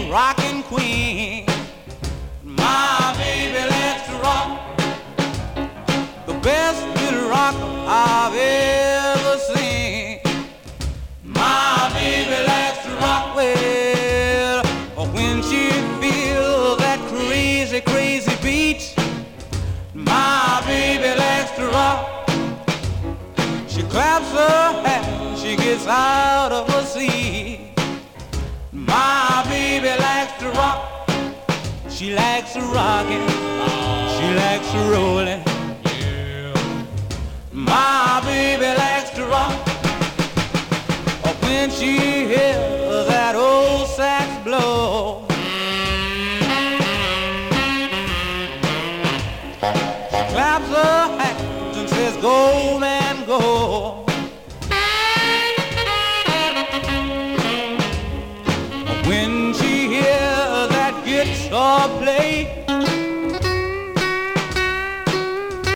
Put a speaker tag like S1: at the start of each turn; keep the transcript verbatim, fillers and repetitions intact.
S1: rockin' queen. My baby likes to rock, the best little rock I've ever seen. My baby likes to rock well when she feels that crazy, crazy beat. My baby likes to rock. She claps her hands, she gets out of her seat. My baby likes to rock. She likes to rockin', she likes to rollin'. My baby likes to rock. When she hears that old sax blow, she claps her hands and says, go man go. When she hears that guitar play,